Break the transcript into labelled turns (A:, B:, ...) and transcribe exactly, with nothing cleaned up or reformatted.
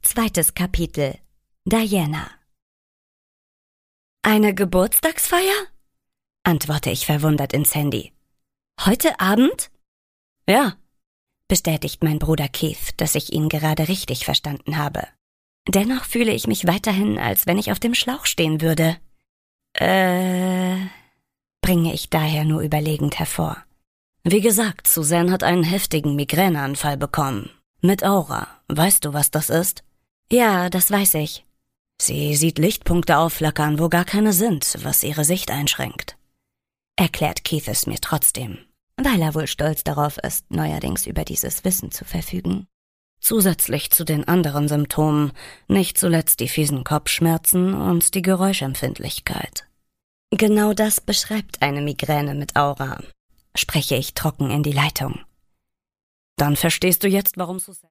A: Zweites Kapitel. Diana. »Eine Geburtstagsfeier?« antworte ich verwundert ins Handy. »Heute Abend?« »Ja«, bestätigt mein Bruder Keith, dass ich ihn gerade richtig verstanden habe. Dennoch fühle ich mich weiterhin, als wenn ich auf dem Schlauch stehen würde. Äh, bringe ich daher nur überlegend hervor. Wie gesagt, Suzanne hat einen heftigen Migräneanfall bekommen. Mit Aura. Weißt du, was das ist? Ja, das weiß ich. Sie sieht Lichtpunkte aufflackern, wo gar keine sind, was ihre Sicht einschränkt. Erklärt Keith es mir trotzdem, weil er wohl stolz darauf ist, neuerdings über dieses Wissen zu verfügen. Zusätzlich zu den anderen Symptomen, nicht zuletzt die fiesen Kopfschmerzen und die Geräuschempfindlichkeit. Genau das beschreibt eine Migräne mit Aura, spreche ich trocken in die Leitung. Dann verstehst du jetzt, warum Suzanne